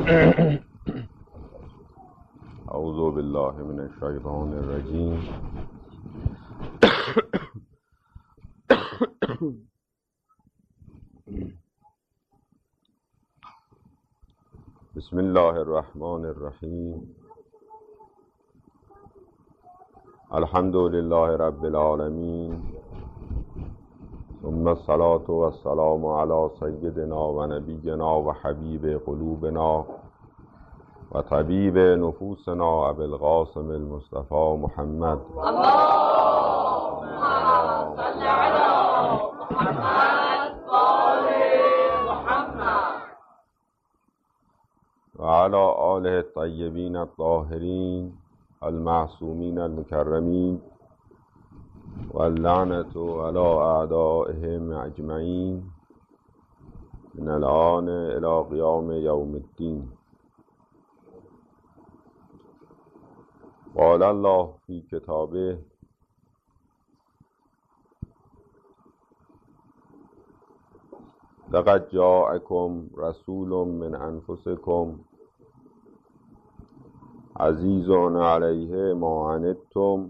اعوذ بالله من الشیطان الرجیم. بسم الله الرحمن الرحیم. الحمد لله رب العالمین، ثم الصلاة والسلام علی سیدنا و نبینا و حبیب قلوبنا و طبیب نفوسنا ابی القاسم المصطفى محمد. اللهم صل علی محمد و آل محمد و علی آله الطیبین الطاهرین المعصومین المکرمین واللعنة علی اعدائهم اجمعین من الآن الی قیام یوم الدین. قال الله فی کتابه لقد جاءکم رسول من انفسکم عزیز علیه ما عنتم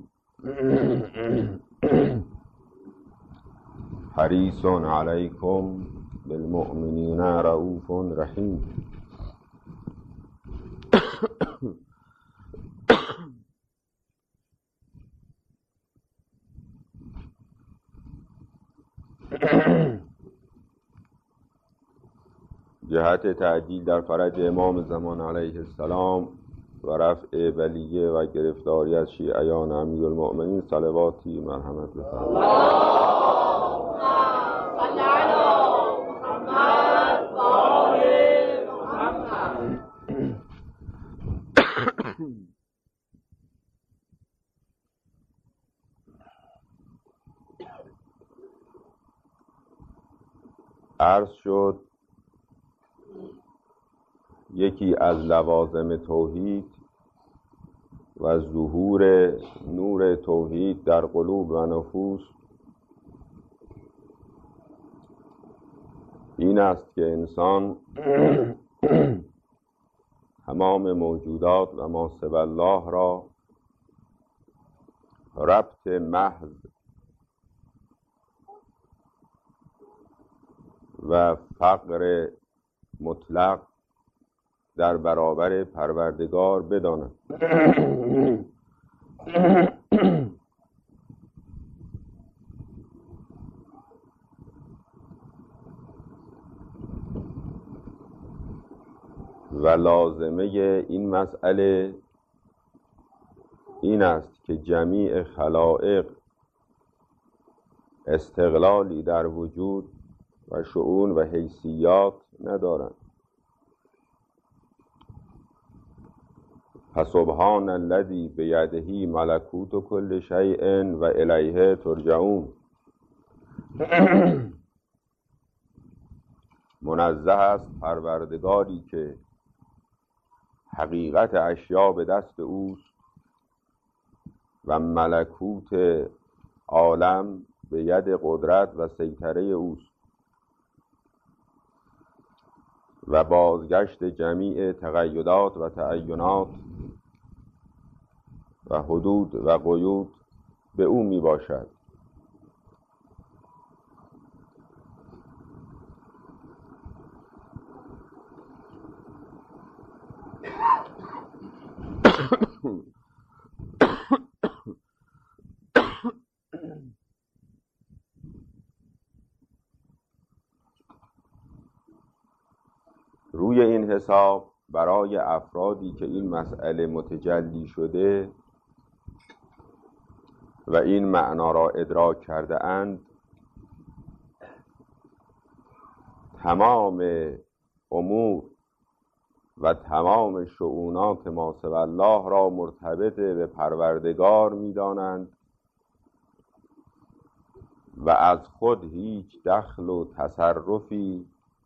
حریص علیکم بالمؤمنین رؤوف رحیم. جهت تعجیل در فرج امام زمان علیه السلام و رفع بلیه و گرفتاری از شیعیان امیرالمؤمنین صلواتی مرحمت بفرمایید. اللهم صل علی محمد و آل محمد. عرض شد یکی از لوازم توحید و ظهور نور توحید در قلوب و نفوس این است که انسان تمام موجودات و ما سوی الله را ربط محض و فقر مطلق در برابر پروردگار بداند. و لازمه این مسئله این است که جمیع خلائق استقلالی در وجود و شؤون و حیثیات ندارند. فسبحان الذی بیده ملکوت کل شیء و الیه ترجعون. منزه است پروردگاری که حقیقت اشیا به دست اوست و ملکوت عالم به ید قدرت و سیطره اوست و بازگشت جمیع تقیدات و تعینات و حدود و قیود به او می باشد. روی این حساب برای افرادی که این مسئله متجلی شده و این معنا را ادراک کرده اند، تمام امور و تمام شؤونات ما سوی الله را مرتبط به پروردگار می دانند و از خود هیچ دخل و تصرفی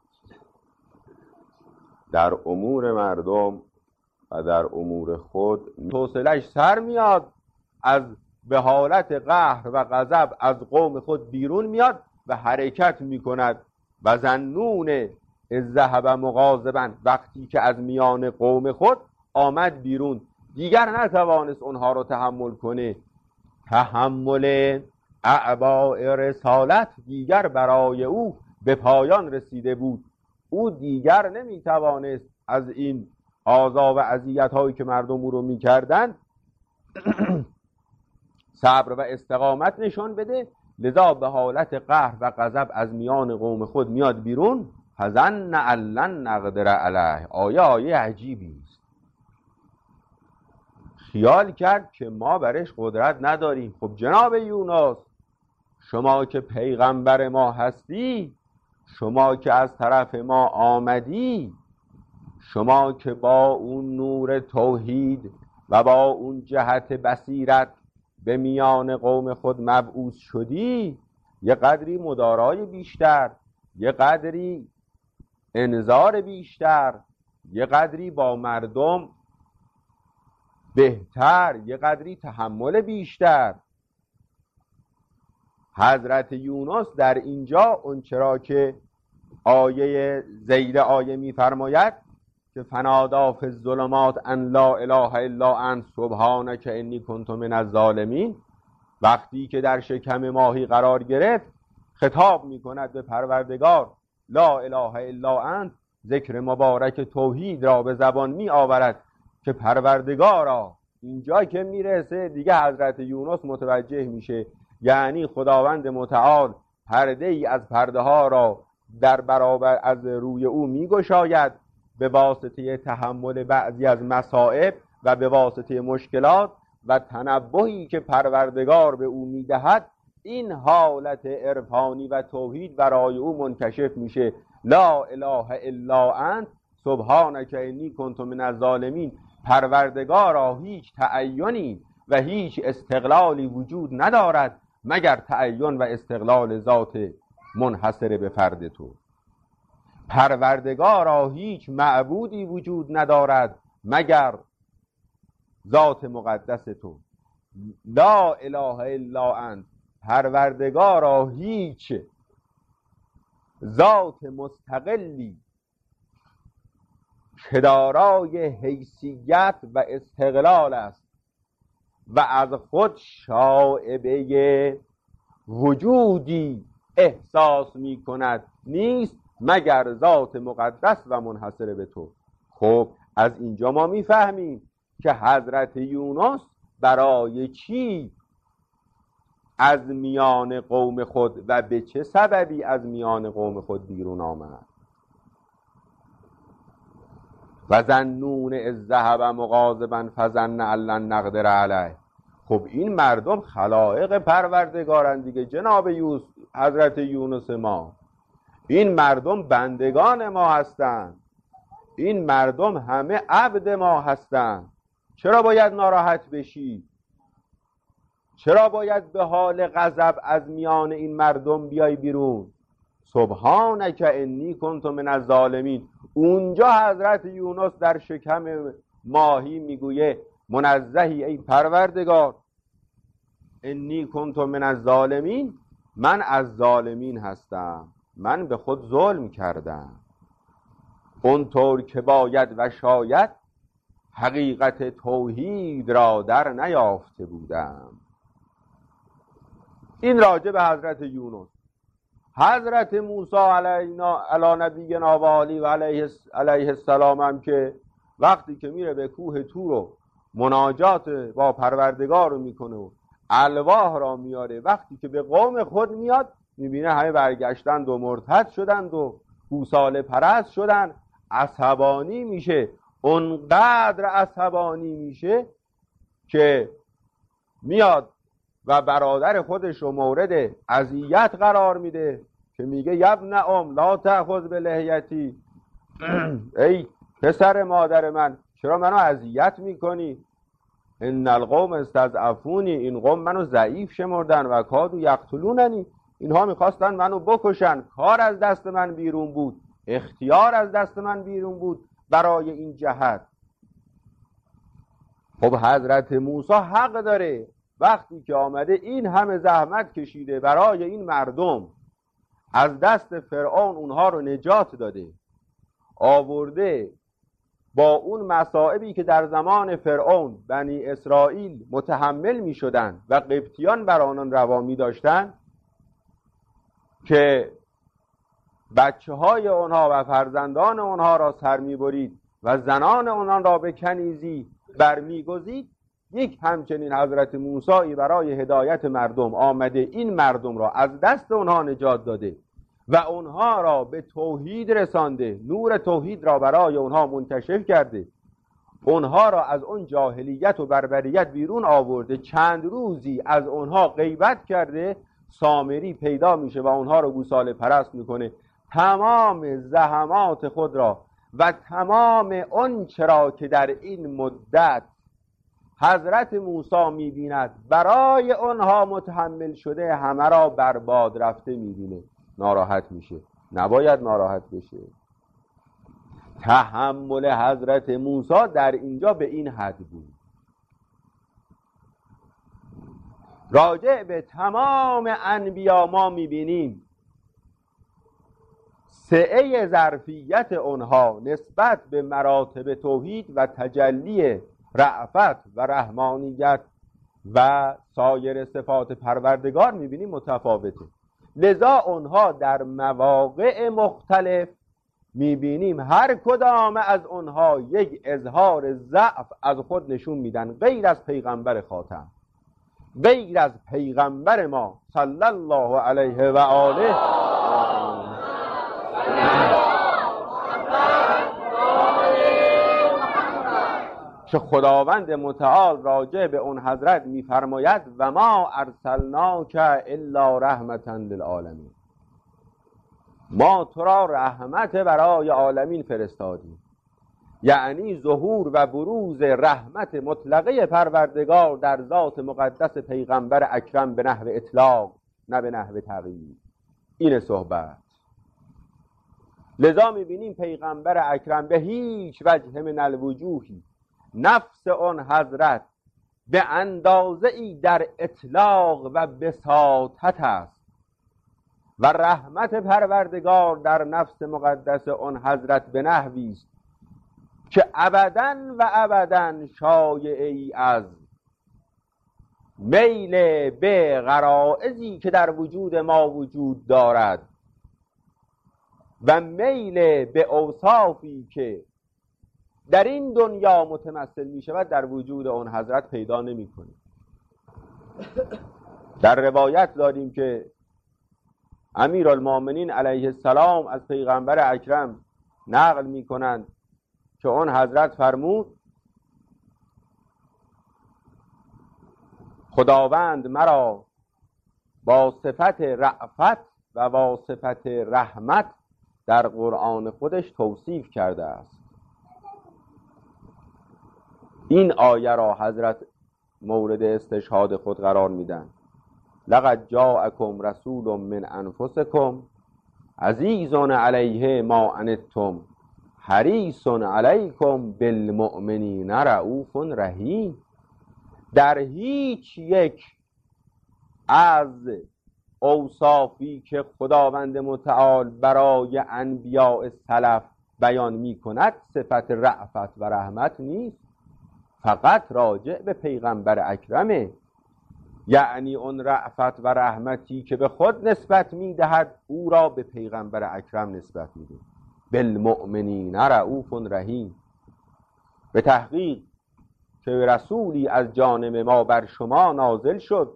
در امور مردم و در امور خود توسلش سر میاد، از به حالت قهر و غضب از قوم خود بیرون میاد و حرکت میکند و ظنون اذ ذهب مغاضبا، وقتی که از میان قوم خود آمد بیرون، دیگر نتوانست اونها رو تحمل کنه. تحمل اعباء رسالت دیگر برای او به پایان رسیده بود. او دیگر نمیتوانست از این آزار و اذیت هایی که مردم او رو میکردن صبر و استقامت نشان بده، لذا به حالت قهر و غضب از میان قوم خود میاد بیرون. فظن ان لن نقدر علیه، آیه عجیبی است. خیال کرد که ما برش قدرت نداریم. خب جناب یونس، شما که پیغمبر ما هستی، شما که از طرف ما آمدی، شما که با اون نور توحید و با اون جهت بصیرت به میان قوم خود مبعوث شدی، یه قدری مدارای بیشتر، یه قدری انذار بیشتر، یه قدری با مردم بهتر، یه قدری تحمل بیشتر. حضرت یونس در اینجا اون چرا که آیه زیر آیه میفرماید که فنادا فی الظلمات ان لا اله الا انت سبحانک انی کنت من الظالمین، وقتی که در شکم ماهی قرار گرفت خطاب میکند به پروردگار لا اله الا انت، ذکر مبارک توحید را به زبان می آورد که پروردگارا. اینجا که میرسه دیگه حضرت یونس متوجه میشه، یعنی خداوند متعال پرده ای از پرده ها را در برابر از روی او میگشاید به واسطه تحمل بعضی از مصائب و به واسطه مشکلات و تنبهی که پروردگار به او میدهد. این حالت عرفانی و توحید برای او منکشف میشه. لا اله الا انت سبحانک انی کنت من الظالمین. پروردگارا هیچ تعینی و هیچ استقلالی وجود ندارد مگر تعین و استقلال ذات منحصر به فرد تو. پروردگارا هیچ معبودی وجود ندارد مگر ذات مقدس تو. لا اله الا انت، پروردگارا هیچ ذات مستقلی که دارای حیثیت و استقلال است و از خود شائبه وجودی احساس می کند نیست مگر ذات مقدس و منحصر به تو. خب از اینجا ما میفهمیم که حضرت یونس برای چی از میان قوم خود و به چه سببی از میان قوم خود بیرون آمد. و ظنون اذ ذهب مغاضبا فظن ان لن نقدر علیه. خب این مردم خلائق پروردگارند دیگه جناب حضرت یونس ما. این مردم بندگان ما هستند، این مردم همه عبد ما هستند. چرا باید ناراحت بشی؟ چرا باید به حال غضب از میان این مردم بیای بیرون؟ سبحانک انی کنت من الظالمین. اونجا حضرت یونس در شکم ماهی میگویه منزهی ای پروردگار، انی کنت من الظالمین، من از ظالمین هستم، من به خود ظلم کردم اونطور که باید و شاید حقیقت توحید را در نیافته بودم. این راجع به حضرت یونس. حضرت موسی علی نبینا و علیه السلام هم که وقتی که میره به کوه طور و مناجات با پروردگار رو میکنه و الواح را میاره، وقتی که به قوم خود میاد میبینه همه برگشتند و مرتد شدند و گوساله پرست شدند. عصبانی میشه، اونقدر عصبانی میشه که میاد و برادر خودش رو مورد اذیت قرار میده که میگه یبن ام لا تأخذ بلحیتی، ای پسر مادر من چرا منو اذیت میکنی؟ ان القوم استضعفونی، این قوم منو ضعیف شمردن و کادوا یقتلوننی، اینها میخواستن منو بکشن. کار از دست من بیرون بود، اختیار از دست من بیرون بود برای این جهت. خب حضرت موسی حق داره وقتی که آمده این همه زحمت کشیده برای این مردم، از دست فرعون اونها رو نجات داده، آورده با اون مصائبی که در زمان فرعون بنی اسرائیل متحمل می شدن و قبطیان بر آنان روا می داشتن که بچه های اونها و فرزندان اونها را سر می برید و زنان اونان را به کنیزی برمی گزید، یک همچنین حضرت موسی برای هدایت مردم آمده این مردم را از دست اونها نجات داده و اونها را به توحید رسانده، نور توحید را برای اونها منکشف کرده، اونها را از اون جاهلیت و بربریت بیرون آورده، چند روزی از اونها غیبت کرده. سامری پیدا میشه و اونها رو گوساله پرست میکنه، تمام زحمات خود را و تمام اون چرا که در این مدت حضرت موسی میبیند برای اونها متحمل شده، همه را برباد رفته میبینه، ناراحت میشه. نباید ناراحت بشه. تحمل حضرت موسی در اینجا به این حد بود. راجع به تمام انبیا ما میبینیم سعه ظرفیت اونها نسبت به مراتب توحید و تجلی رأفت و رحمانیت و سایر صفات پروردگار میبینیم متفاوته. لذا اونها در مواقع مختلف میبینیم هر کدام از اونها یک اظهار ضعف از خود نشون میدن، غیر از پیغمبر خاتم، غیر از پیغمبر ما صلی الله علیه و آله. که خداوند متعال راجع به اون حضرت میفرماید و ما ارسلناک الا رحمتا للعالمین، ما تو را رحمت برای عالمین فرستادیم. یعنی ظهور و بروز رحمت مطلقه پروردگار در ذات مقدس پیغمبر اکرم به نحو اطلاق، نه به نحو تغییر. این صحبت. لذا میبینیم پیغمبر اکرم به هیچ وجه من الوجوهی نفس آن حضرت به اندازه ای در اطلاق و بساطت است و رحمت پروردگار در نفس مقدس آن حضرت به نحوی است که ابداً و ابداً شایعی از میل به غرائزی که در وجود ما وجود دارد و میل به اوصافی که در این دنیا متمثل می شود در وجود آن حضرت پیدا نمی کنیم. در روایت داریم که امیرالمومنین علیه السلام از پیغمبر اکرم نقل می کنند که آن حضرت فرمود خداوند مرا با صفت رأفت و با صفت رحمت در قرآن خودش توصیف کرده است. این آیه را حضرت مورد استشهاد خود قرار میدن. لقد جاءکم رسول من انفسکم عزیز علیه ما عنتم حریص علیکم بالمؤمنین رؤوف رحیم. در هیچ یک از اوصافی که خداوند متعال برای انبیاء سلف بیان می کند صفت رأفت و رحمت نیست، فقط راجع به پیغمبر اکرمه. یعنی اون رأفت و رحمتی که به خود نسبت می دهد او را به پیغمبر اکرم نسبت می دهد. بالمؤمنین رؤوف رحیم. به تحقیق که رسولی از جانب ما بر شما نازل شد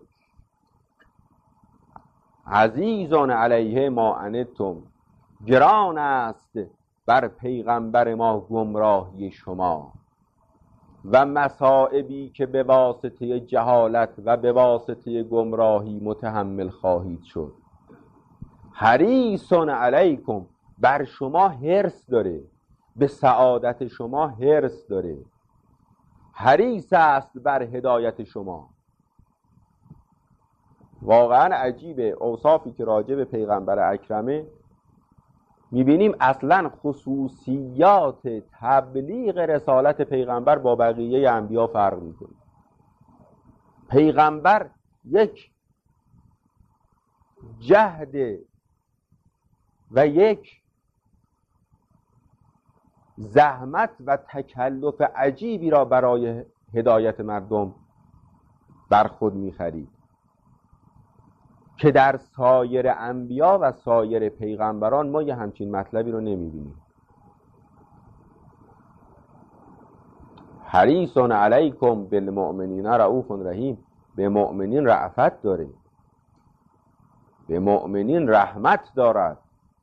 عزیز علیه ما عنتم، گران است بر پیغمبر ما گمراهی شما و مصائبی که به واسطه جهالت و به واسطه گمراهی متحمل خواهید شد. حریص علیکم، بر شما حرص داره، به سعادت شما حرص داره، حریص است بر هدایت شما. واقعا عجیبه اوصافی که راجع به پیغمبر اکرمه میبینیم اصلا خصوصیات تبلیغ رسالت پیغمبر با بقیه انبیا فرق میکنه. پیغمبر یک جهد و یک زحمت و تکلف عجیبی را برای هدایت مردم بر خود می‌خرید که در سایر انبیا و سایر پیغمبران ما یه همچین مطلبی رو نمی‌بینیم. حریص علیکم بالمؤمنین رؤوف رحیم، به مؤمنین رأفت داره، به مؤمنین رحمت دارد.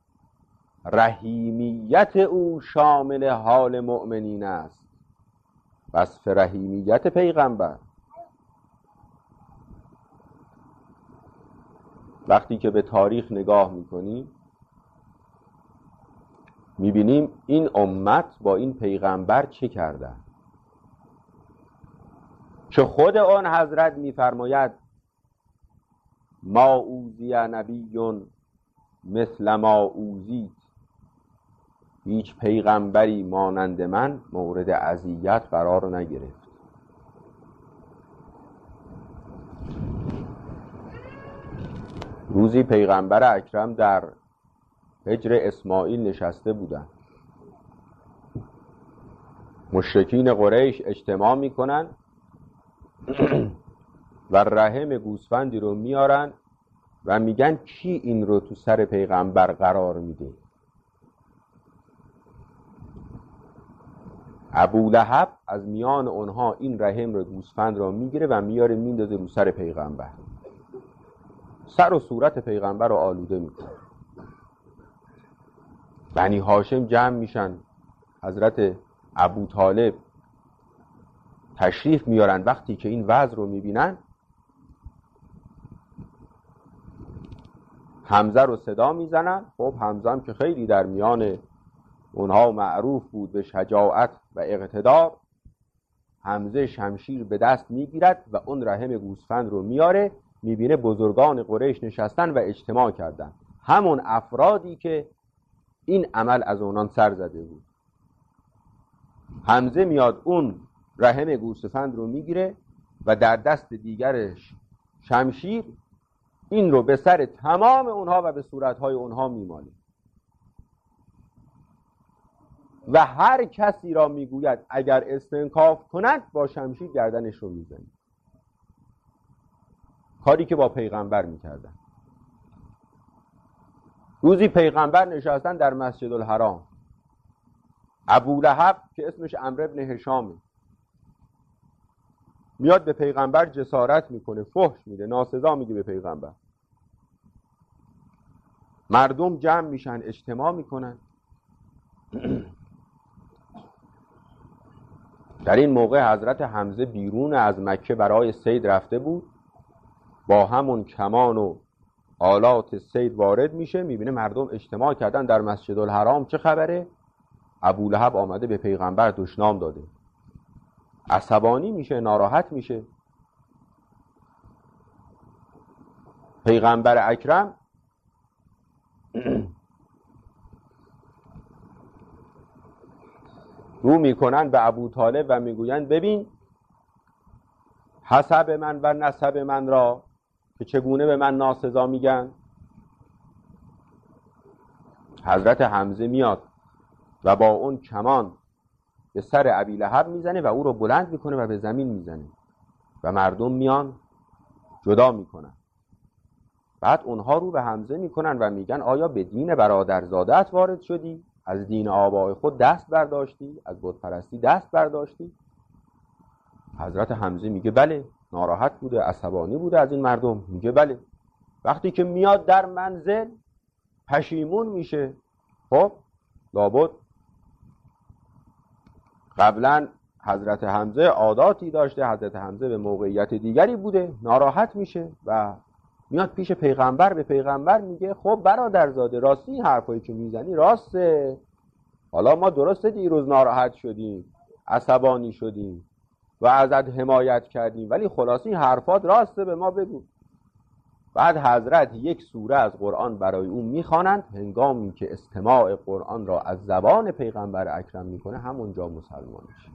رحیمیت او شامل حال مؤمنین است. وصف رحیمیت پیغمبر وقتی که به تاریخ نگاه میکنیم میبینیم این امت با این پیغمبر چه کرده، که خود آن حضرت میفرماید ما اوذی نبی مثل ما اوذیت، هیچ پیغمبری مانند من مورد اذیت قرار نگرفت. روزی پیغمبر اکرم در حجر اسماعیل نشسته بودند. مشرکین قریش اجتماع میکنن و رحم گوسفندی رو میارن و میگن کی این رو تو سر پیغمبر قرار میده؟ ابولهب از میان اونها این رحم رو گوسفند را میگیره و میاره میندازه رو سر پیغمبر، سر و صورت پیغمبر رو آلوده میکنه. بنی هاشم جمع میشن، حضرت ابوطالب تشریف میارن. وقتی که این وضع رو میبینن حمزه رو صدا میزنن. خب حمزه هم که خیلی در میان اونها معروف بود به شجاعت و اقتدار. حمزه شمشیر به دست میگیرد و اون رحم گوسفند رو میاره، میبینه بزرگان قریش نشستن و اجتماع کردن، همون افرادی که این عمل از اونان سر زده بود. حمزه میاد اون رحم گوسفند رو میگیره و در دست دیگرش شمشیر این رو به سر تمام اونها و به صورتهای اونها میماله و هر کسی را میگوید اگر استنکاف کند با شمشیر گردنش رو میزنه. کاری که با پیغمبر میکردن. روزی پیغمبر نشستن در مسجد الحرام. ابولهب که اسمش عمرو بن هشامه میاد به پیغمبر جسارت میکنه، فحش میده، ناسزا میگه به پیغمبر. مردم جمع میشن، اجتماع میکنن. در این موقع حضرت حمزه بیرون از مکه برای صید رفته بود، با همون کمان و آلات صید وارد میشه، میبینه مردم اجتماع کردن در مسجد الحرام. چه خبره؟ ابولهب آمده به پیغمبر دشنام داده. عصبانی میشه، ناراحت میشه. پیغمبر اکرم رو میکنن به ابوطالب و میگویند ببین حسب من و نسب من را که چگونه به من ناسزا میگن. حضرت حمزه میاد و با اون کمان به سر ابیلهب میزنه و او رو بلند میکنه و به زمین میزنه و مردم میان جدا میکنن. بعد اونها رو به حمزه میکنن و میگن آیا به دین برادرزادت وارد شدی؟ از دین آبای خود دست برداشتی؟ از بت پرستی دست برداشتی؟ حضرت حمزه میگه بله. ناراحت بوده، عصبانی بوده از این مردم. میگه بله. وقتی که میاد در منزل پشیمون میشه. خب لابد قبلا حضرت حمزه عاداتی داشته، حضرت حمزه به موقعیت دیگری بوده، ناراحت میشه و میاد پیش پیغمبر. به پیغمبر میگه خب برادرزاده راستی این حرفایی که میزنی راسته. حالا ما درسته دیروز ناراحت شدیم، عصبانی شدیم و ازت حمایت کردیم، ولی خلاصی این حرفات راسته، به ما بگو. بعد حضرت یک سوره از قرآن برای اون میخوانند. هنگامی که استماع قرآن را از زبان پیغمبر اکرم میکنه همونجا مسلمان میشه.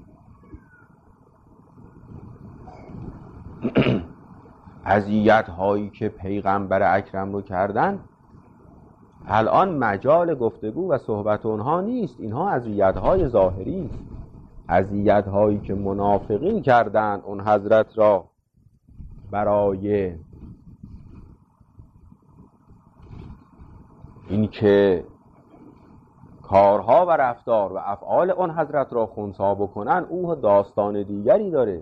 اذیت هایی که پیغمبر اکرم رو کردن الان مجال گفتگو و صحبت اونها نیست. اینها اذیت‌های ظاهری است، اذیت‌هایی که منافقین کردند اون حضرت را برای اینکه کارها و رفتار و افعال اون حضرت را خنثی بکنن. او داستان دیگری داره.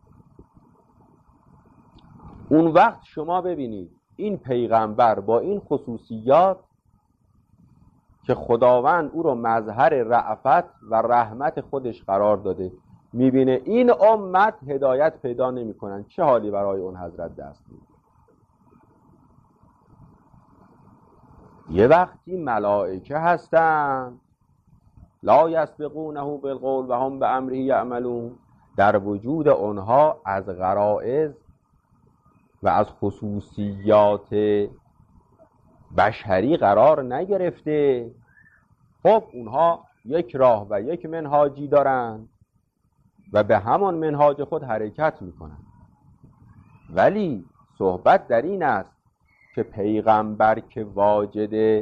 اون وقت شما ببینید این پیغمبر با این خصوصیات که خداوند او رو مظهر رأفت و رحمت خودش قرار داده، میبینه این امت هدایت پیدا نمی کنن، چه حالی برای اون حضرت دست میده؟ یه وقتی ملائکه هستن لا یسبقونه بالقول و هم بامره یعملون، در وجود اونها از غرائز و از خصوصیات بشری قرار نگرفته. خب اونها یک راه و یک منهاجی دارن و به همان منهاج خود حرکت میکنن، ولی صحبت در این است که پیغمبر که واجد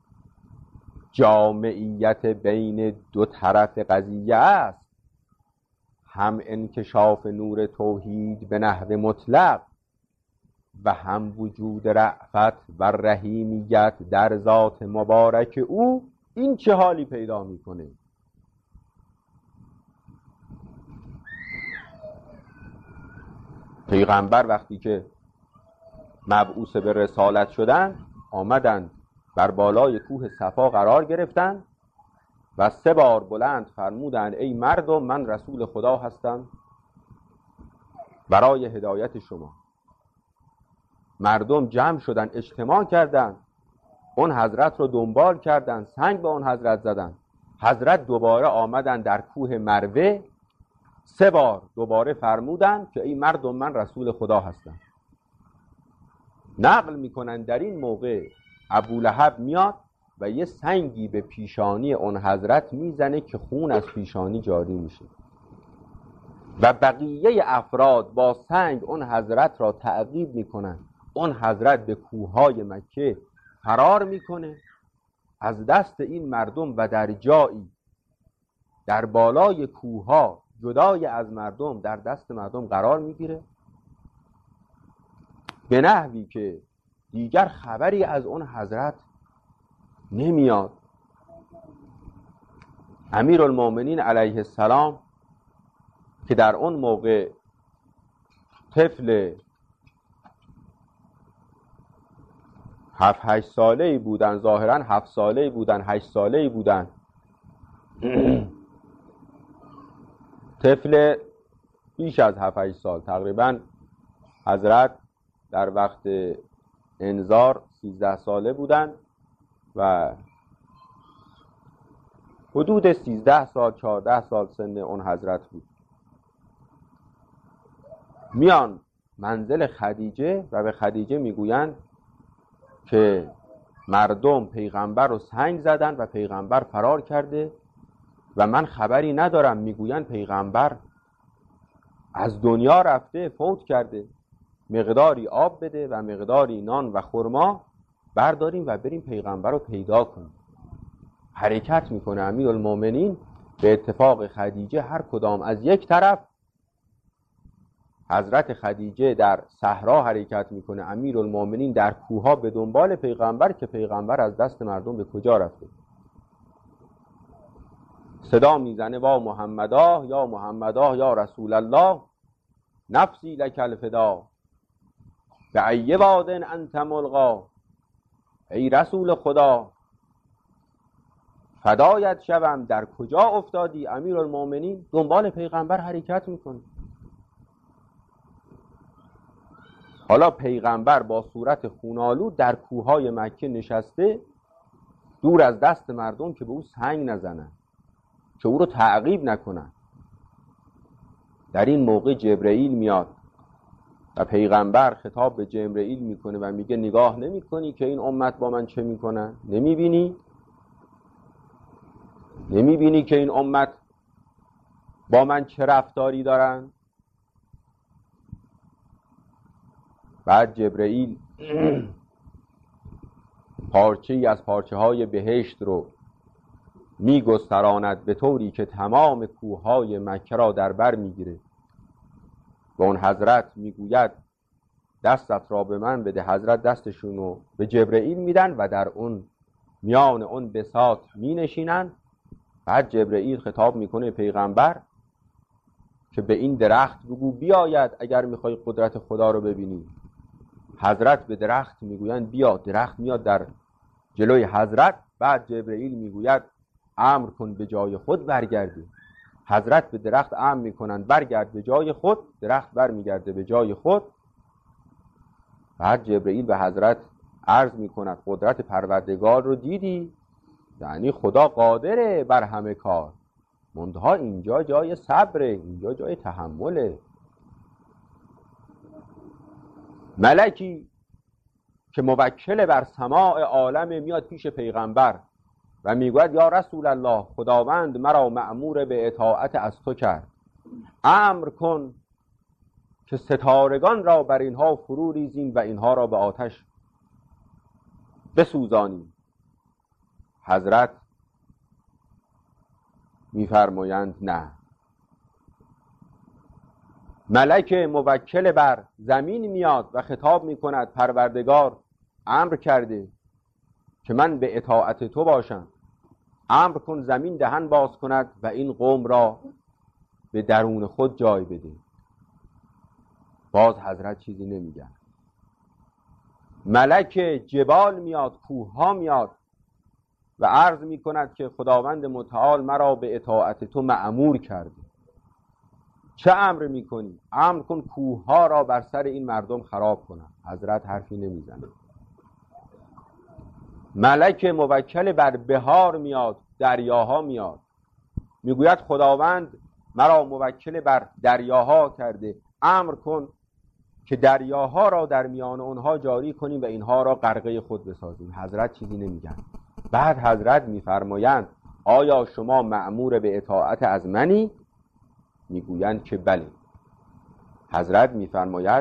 جامعیت بین دو طرف قضیه است، هم انکشاف نور توحید به نحو مطلق و هم وجود رأفت و رحیمیت در ذات مبارک او، این چه حالی پیدا میکنه؟ پیغمبر وقتی که مبعوث به رسالت شدن، آمدند بر بالای کوه صفا قرار گرفتند و 3 بار بلند فرمودند ای مردم، من رسول خدا هستم برای هدایت شما. مردم جمع شدن، اجتماع کردند، اون حضرت رو دنبال کردند، سنگ به اون حضرت زدن. حضرت دوباره آمدن در کوه مروه، 3 بار دوباره فرمودن که ای مردم، من رسول خدا هستم. نقل میکنن در این موقع ابولهب میاد و یه سنگی به پیشانی اون حضرت میزنه که خون از پیشانی جاری میشه و بقیه افراد با سنگ اون حضرت را تعقیب میکنن. اون حضرت به کوههای مکه فرار میکنه از دست این مردم و در جایی در بالای کوهها جدای از مردم در دست مردم قرار میگیره به نحوی که دیگر خبری از اون حضرت نمیاد. امیرالمومنین علیه السلام که در اون موقع طفل 7-8 ساله‌ای بودن، ظاهراً 7 ساله‌ای بودن، 8 ساله‌ای بودن، طفل بیش از 7-8 سال تقریباً، حضرت در وقت انذار 13 ساله بودن و حدود 13 سال 14 سال سن اون حضرت بود. میان منزل خدیجه و به خدیجه میگویند که مردم پیغمبر رو سنگ زدن و پیغمبر فرار کرده و من خبری ندارم. میگویند پیغمبر از دنیا رفته، فوت کرده. مقداری آب بده و مقداری نان و خرما برداریم و بریم پیغمبر رو پیدا کنیم. حرکت میکنه امیرالمومنین به اتفاق خدیجه، هر کدام از یک طرف. حضرت خدیجه در صحرا حرکت میکنه، امیرالمومنین در کوها به دنبال پیغمبر که پیغمبر از دست مردم به کجا رفته. صدا میزنه وا محمدا یا محمدا یا رسول الله، نفسی لک الفدا به ای واد انت ملقا. ای رسول خدا فدایت شوم، در کجا افتادی؟ امیرالمومنین دنبال پیغمبر حرکت میکنه. حالا پیغمبر با صورت خونالود در کوههای مکه نشسته، دور از دست مردم که به او سنگ نزنن، که او رو تعقیب نکنن. در این موقع جبرئیل میاد و پیغمبر خطاب به جبرئیل میکنه و میگه نگاه نمیکنی که این امت با من چه میکنن؟ نمیبینی که این امت با من چه رفتاری دارن؟ بعد جبرئیل پارچه‌ای از پارچه‌های بهشت رو می‌گستراند به طوری که تمام کوه‌های مکه را در بر می‌گیره. و اون حضرت میگوید دستت را به من بده. حضرت دستشون رو به جبرئیل میدن و در اون میان اون بساط مینشینن. بعد جبرئیل خطاب میکنه پیغمبر که به این درخت بگو بیاید اگر میخوای قدرت خدا رو ببینی. حضرت به درخت میگویند بیا. درخت میاد در جلوی حضرت. بعد جبرئیل میگوید امر کن به جای خود برگردی. حضرت به درخت امر میکنند برگرد به جای خود. درخت برمیگرده به جای خود. بعد جبرئیل به حضرت عرض میکند قدرت پروردگار رو دیدی؟ یعنی خدا قادره بر همه کار، منتها اینجا جای صبره، اینجا جای تحمله. ملکی که موکل بر سماع عالم میاد پیش پیغمبر و میگوید یا رسول الله خداوند مرا مأمور به اطاعت از تو کرد، امر کن که ستارگان را بر اینها فرو ریزیم و اینها را به آتش بسوزانیم. حضرت میفرمایند نه. ملک موکل بر زمین میاد و خطاب میکند پروردگار امر کرده که من به اطاعت تو باشم، امر کن زمین دهن باز کند و این قوم را به درون خود جای بده. باز حضرت چیزی نمیگن. ملک جبال میاد، کوه ها میاد و عرض میکند که خداوند متعال مرا به اطاعت تو مأمور کرده. چه امر میکنی؟ امر کن کوه ها را بر سر این مردم خراب کنم. حضرت حرفی نمیزنه. ملک موکل بر بحار میاد، دریاها میاد، میگوید خداوند مرا موکل بر دریاها کرده، امر کن که دریاها را در میان اونها جاری کنیم و اینها را غرقه خود بسازیم. حضرت چیزی نمیگن. بعد حضرت میفرمایند آیا شما مأمور به اطاعت از منی؟ میگویند که بله. حضرت میفرماید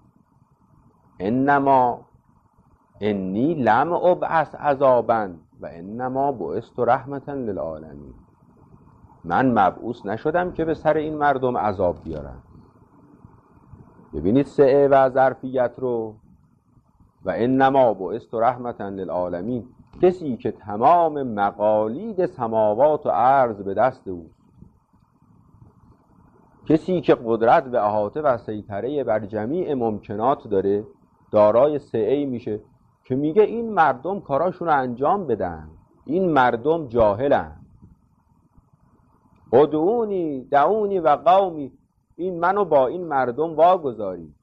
انما انی لم ابعث عذابا و انما بعثت رحمتا للعالمین. من مبعوث نشدم که به سر این مردم عذاب بیارم. ببینید سعه و ظرفیت رو. و انما بعثت رحمتا للعالمین، کسی که تمام مقالید سماوات و ارض به دست اوست، کسی که قدرت و احاطه و سیطره بر جمیع ممکنات داره، دارای سعه میشه که میگه این مردم کاراشون رو انجام بدن، این مردم جاهلن، ادعونی دعونی و قومی، این منو با این مردم واگذارید.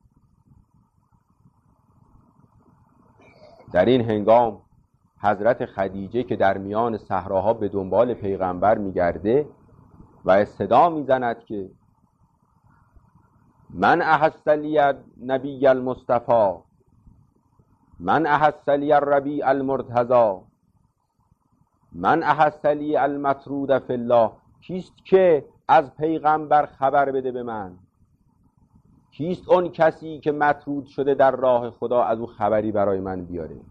در این هنگام حضرت خدیجه که در میان صحراها به دنبال پیغمبر میگرده و صدا میزند که من احس لی نبی المصطفى، من احس لی الربیع المرتضی، من احس لی المطرود فی الله، کیست که از پیغمبر خبر بده به من؟ کیست اون کسی که مطرود شده در راه خدا از او خبری برای من بیاره؟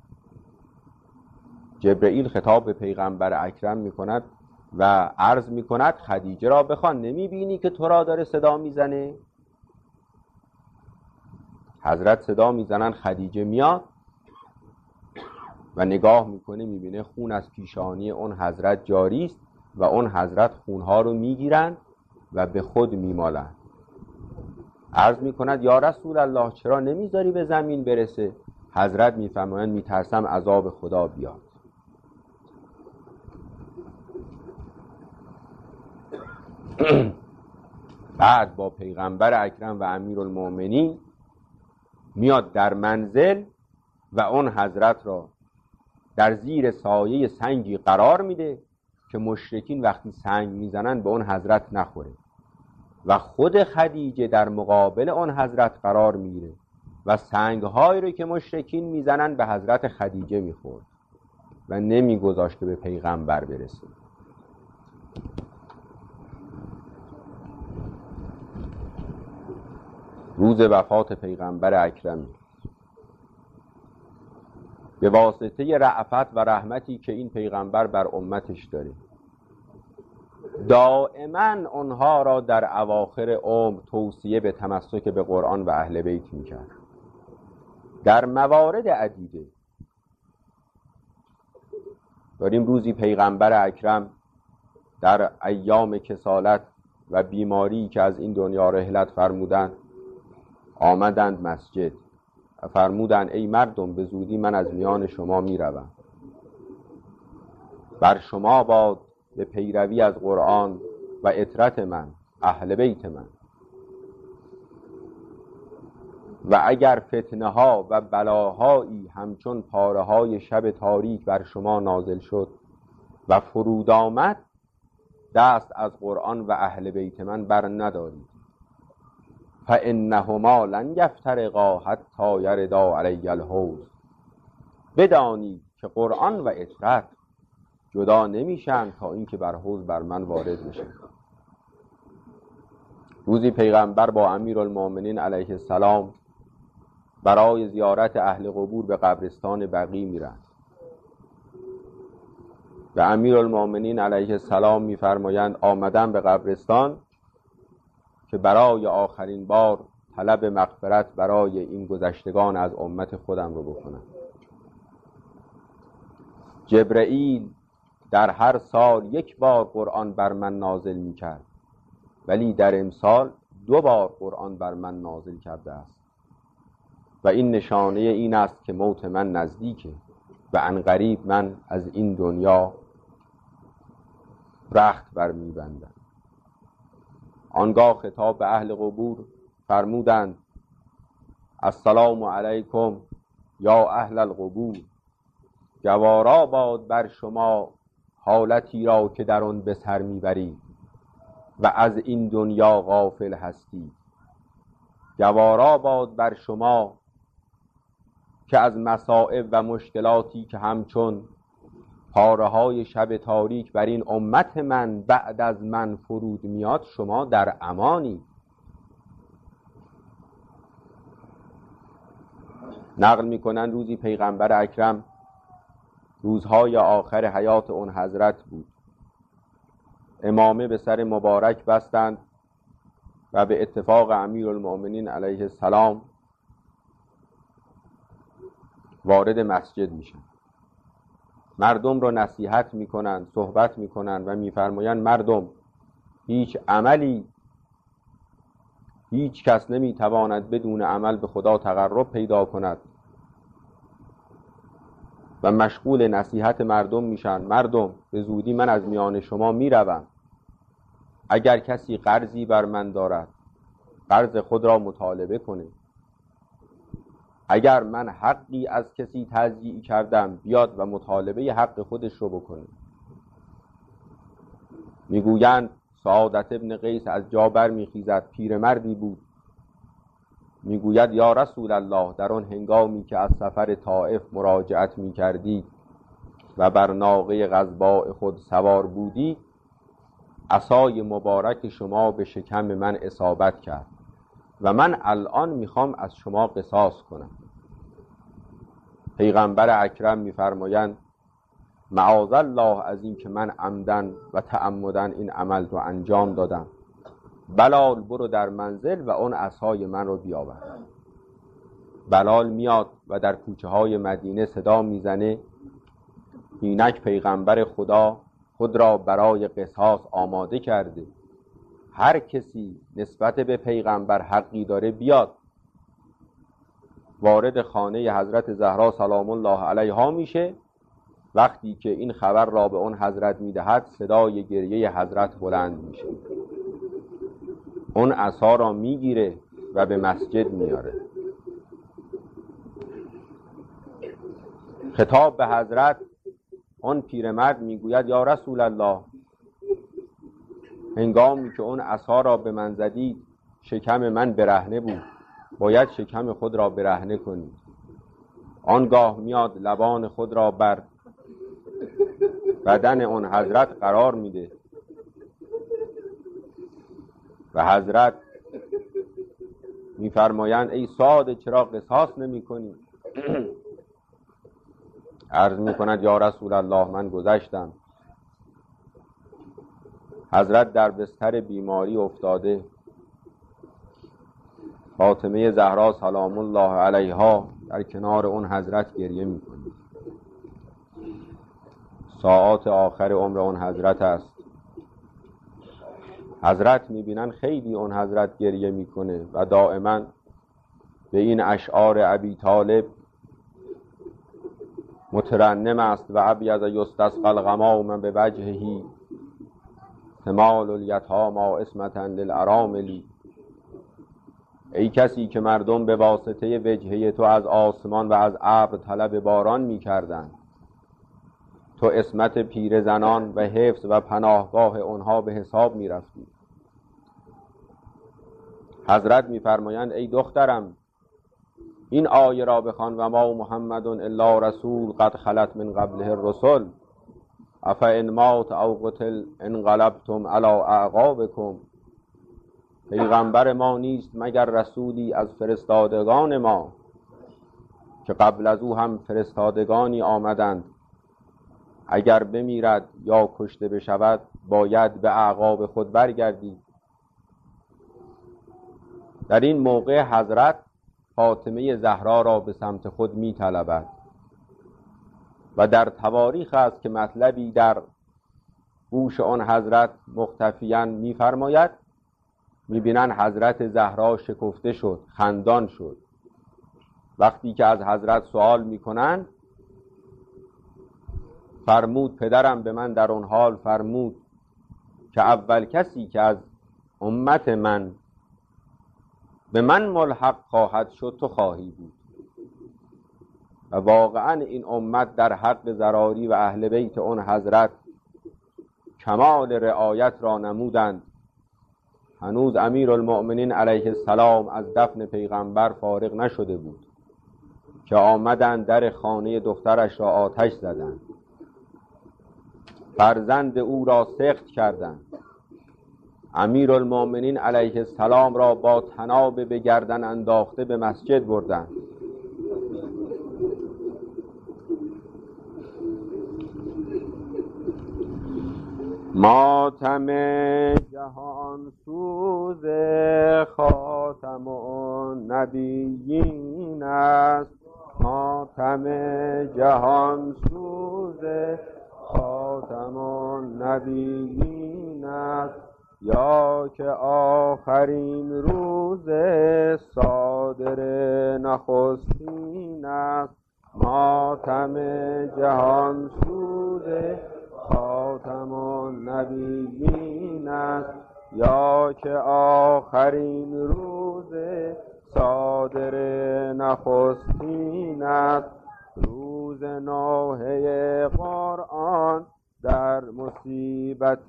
جبرئیل خطاب به پیغمبر اکرم میکند و عرض میکند خدیجه را بخوان، نمیبینی که تو را داره صدا میزنه؟ حضرت صدا میزنن، خدیجه میاد و نگاه میکنه، میبینه خون از پیشانی اون حضرت جاری است و اون حضرت خونها رو میگیرن و به خود میمالن. عرض میکند یا رسول الله چرا نمیذاری به زمین برسه؟ حضرت میفرمایند میترسم عذاب خدا بیاد. بعد با پیغمبر اکرم و امیرالمؤمنین میاد در منزل و اون حضرت را در زیر سایه سنگی قرار میده که مشرکین وقتی سنگ میزنن به اون حضرت نخوره و خود خدیجه در مقابل اون حضرت قرار میگیره و سنگهایی رو که مشرکین میزنن به حضرت خدیجه میخورد و نمیگذاشت که به پیغمبر برسه. روز وفات پیغمبر اکرم به واسطه رأفت و رحمتی که این پیغمبر بر امتش داره، دائما آنها را در اواخر عمر توصیه به تمسک به قرآن و اهل بیت میکرد. در موارد عدیده داریم روزی پیغمبر اکرم در ایام کسالت و بیماری که از این دنیا رحلت فرمودند آمدند مسجد و فرمودند ای مردم به زودی من از میان شما میروم، بر شما باد به پیروی از قرآن و اطرت من اهل بیت من، و اگر فتنه ها و بلاهایی همچون پاره های شب تاریک بر شما نازل شد و فرود آمد، دست از قرآن و اهل بیت من بر ندارید، فانهما لن یفترقا حتی یردا علی الحوض. بدانید که قرآن و اطرت جدا نمیشن تا اینکه بر حوض بر من وارد میشن. روزی پیغمبر با امیرالمؤمنین علیه السلام برای زیارت اهل قبور به قبرستان بقیع میرن و امیرالمؤمنین علیه السلام میفرمایند آمدم به قبرستان که برای آخرین بار طلب مغفرت برای این گذشتگان از امت خودم رو بکنم. جبرئیل در هر سال 1 بار قرآن بر من نازل میکرد، ولی در امسال 2 بار قرآن بر من نازل کرده است و این نشانه این است که موت من نزدیکه و عنقریب من از این دنیا رخت بر میبندم. آنگاه خطاب به اهل قبور فرمودند السلام علیکم یا اهل القبور، گوارا باد بر شما حالتی را که در آن به سر میبرید و از این دنیا غافل هستید. گوارا باد بر شما که از مصائب و مشکلاتی که همچون پاره‌های شب تاریک بر این امت من بعد از من فرود میاد شما در امانی. نقل میکنن روزی پیغمبر اکرم روزهای آخر حیات اون حضرت بود، امامه به سر مبارک بستند و به اتفاق امیرالمؤمنین علیه السلام وارد مسجد میشن. مردم رو نصیحت میکنن، صحبت میکنن و میفرمایند مردم هیچ عملی هیچ کس نمیتواند بدون عمل به خدا تقرب پیدا کند و مشغول نصیحت مردم میشن. مردم به زودی من از میان شما میروم، اگر کسی قرضی بر من دارد قرض خود را مطالبه کنه، اگر من حقی از کسی تضییع کردم بیاد و مطالبه حق خودش رو بکنه. میگویند سعادت ابن قیس از جا بر میخیزد، پیرمردی بود، میگوید یا رسول الله در آن هنگامی که از سفر طائف مراجعت میکردی و بر ناقه غضباء خود سوار بودی، عصای مبارک شما به شکم من اصابت کرد و من الان میخوام از شما قصاص کنم. پیغمبر اکرم میفرمایند معاذ الله از این که من عمدن و تعمدن این عمل رو انجام دادم، بلال برو در منزل و اون عصای من رو بیاور. بلال میاد و در کوچه های مدینه صدا میزنه اینک پیغمبر خدا خود را برای قصاص آماده کرده، هر کسی نسبت به پیغمبر حقی داره بیاد. وارد خانه حضرت زهرا سلام الله علیها میشه. وقتی که این خبر را به اون حضرت میدهد صدای گریه حضرت بلند میشه، اون عصا را میگیره و به مسجد میاره. خطاب به حضرت، اون پیرمرد میگوید یا رسول الله هنگامی که اون عصا را به من زدید شکم من برهنه بود، باید شکم خود را برهنه کنید. آنگاه میاد لبان خود را بر بدن اون حضرت قرار میده و حضرت میفرمایند ای ساده چرا قصاص نمی کنی؟ عرض می کند یا رسول الله من گذشتم، حضرت در بستر بیماری افتاده، فاطمه زهرا سلام الله علیها در کنار اون حضرت گریه می کنه. ساعات آخر عمر اون حضرت است. حضرت می بینن خیلی اون حضرت گریه می کنه و دائما به این اشعار ابی طالب مترنم است و ابیض یستسقی الغمام به وجهه ثمال الیتامی عصمة للارامل. ای کسی که مردم به واسطه وجهه تو از آسمان و از ابر طلب باران می کردند، تو عصمت پیرزنان و حفظ و پناهگاه آنها به حساب می رفتی. حضرت می فرمایند ای دخترم این آیه را بخوان و ما محمد الا رسول قد خلت من قبله الرسل افئن مات او قتل انقلبتم علی اعقابکم. پیغمبر ما نیست مگر رسولی از فرستادگان ما که قبل از او هم فرستادگانی آمدند، اگر بمیرد یا کشته بشود باید به اعقاب خود برگردید. در این موقع حضرت فاطمه زهرا را به سمت خود می طلبد و در تواریخ است که مطلبی در گوش آن حضرت مختفیاً می فرماید. می بینن حضرت زهرا شکفته شد، خندان شد. وقتی که از حضرت سوال می کنن فرمود پدرم به من در آن حال فرمود که اول کسی که از امت من به من ملحق خواهد شد تو خواهی بود. و واقعا این امت در حق ضراری و اهل بیت اون حضرت کمال رعایت را نمودند. هنوز امیرالمؤمنین علیه السلام از دفن پیغمبر فارغ نشده بود که آمدند در خانه دخترش را آتش زدند، فرزند او را سخت کردند. امیرالمؤمنین علیه السلام را با طناب به گردن انداخته به مسجد بردند. ماتم جهان سوز خاتم النبیین است، ماتم جهان سوز خاتم النبیین است، یا که آخرین روز صادر نخستین است. ماتم جهان سوز خاتم النبیین است، یا که آخرین روز صادر نخستین است. روز نوحه قرآن در مصیبت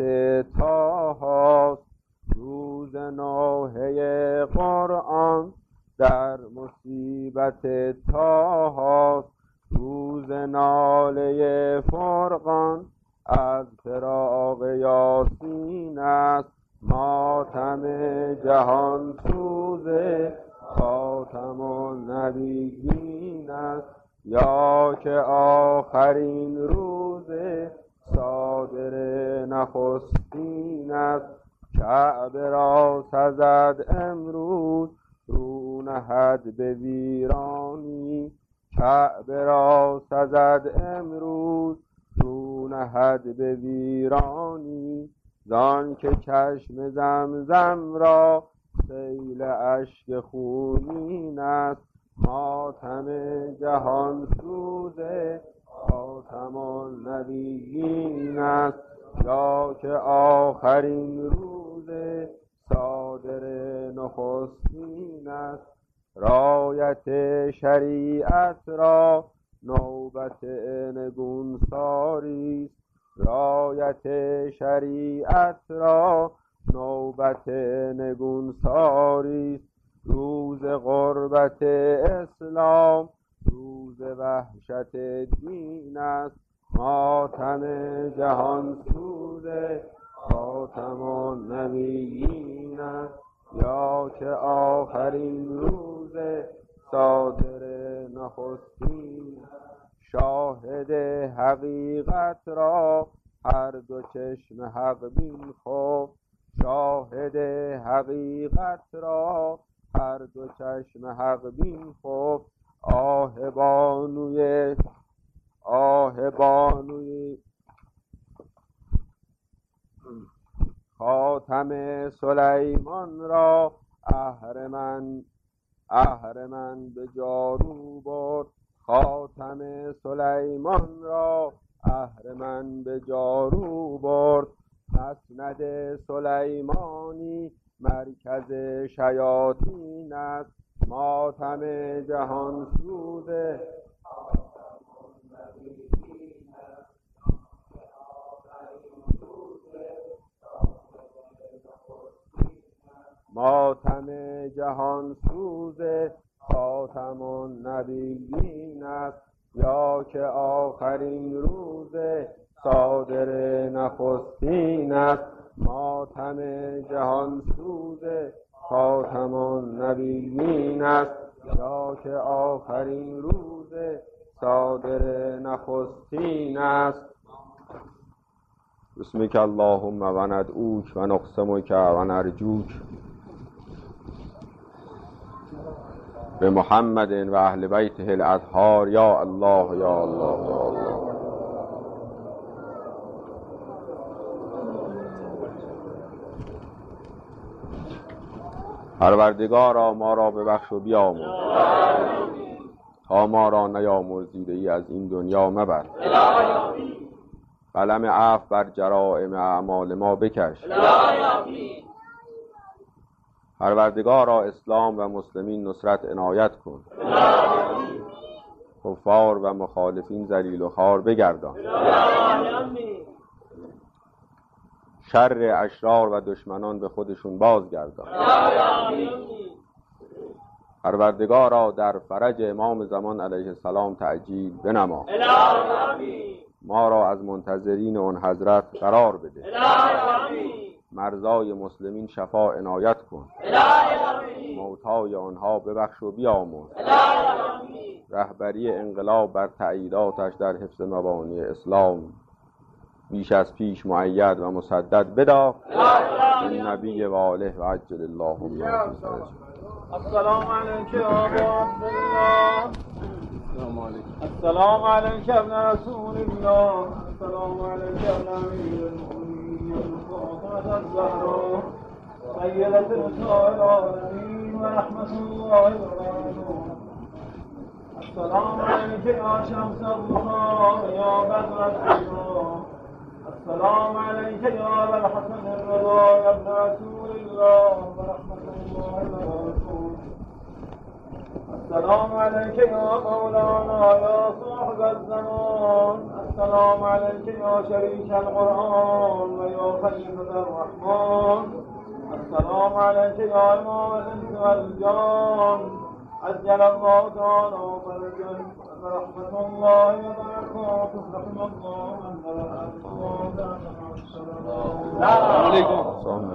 طاهاست، روز نوحه قرآن در مصیبت طاهاست. روز ناله فرقان از فراق یاسین است. ماتم جهان سوز خاتم النبیین است، یا که آخرین روز صادر نخستین است. کعبه را سزد امروز رو نهد به ویرانی، کعبه را سزد امروز رو نهد به ویرانی. زان که چشم زمزم را سیل اشک خونین است. ماتم جهان سوز خاتم النبیین است، یا که آخرین روز صادر نخستین است. رایت شریعت را نوبت نگونساری است، رایت شریعت را نوبت نگونساری است. روز غربت اسلام روز وحشت دین است. ماتم جهان سوز خاتم النبیین است، یا که آخرین روز صادر نخستین. شاهد حقیقت را هر دو چشم حق بین خب، شاهد حقیقت را هر دو چشم حق بین خب. آه بانوی خاتم سلیمان را اهرمن به جارو برد. خاتم سلیمان را اهرمن به جارو برد. مسند سلیمانی مرکز شیاطین است. ماتم جهان سوده ماتم جهان سوز خاتم النبیین است. یا که آخرین روز صادر نخستین است. ماتم جهان سوز خاتم النبیین است. یا که آخرین روز صادر نخستین است. بسمک اللهم و ندعوک و نقسمک و نرجوک به محمد و اهل بیته الاطهار. یا الله یا الله یا الله. پروردگارا ما را ببخش و بیامرز، تا ما را نیامرزیده ای از این دنیا مبر. قلم عفو بر جرائم اعمال ما بکش. پروردگارا اسلام و مسلمین نصرت عنایت کن. کفار و مخالفین ذلیل و خوار بگردان. شر اشرار و دشمنان به خودشون بازگردان. پروردگارا در فرج امام زمان علیه السلام تعجیل بنما. ما را از منتظرین اون حضرت قرار بده. مرضای مسلمین شفا عنایت کن. موتای آنها ببخش و بیامرز. رهبری انقلاب بر تأییداتش در حفظ مبانی اسلام بیش از پیش مؤید و مسدد بدا. این نبی و آله و عجل اللهم السلام علیک یا ابا عبدالله. السلام علیک ابن رسول الله. السلام علیک ابن امیر المؤمنین فاطمة الزهرا سیدة نساء العالمین و رحمة الله و برکاته. السلام علیک یا شمس الضحی یا بدر الدجا. السلام علیک یا ابا الحسن الرضا یا ابن رسول الله و رحمة الله و برکاته. السلام علیک یا مولانا یا صاحب الزمان. السلام علیک یا شریک القرآن و یا خلیفة الرحمن. السلام علیک یا امام الانس والجان. عجل الله تعالی فرجه برحمة الله وبركاته. رحم الله من لا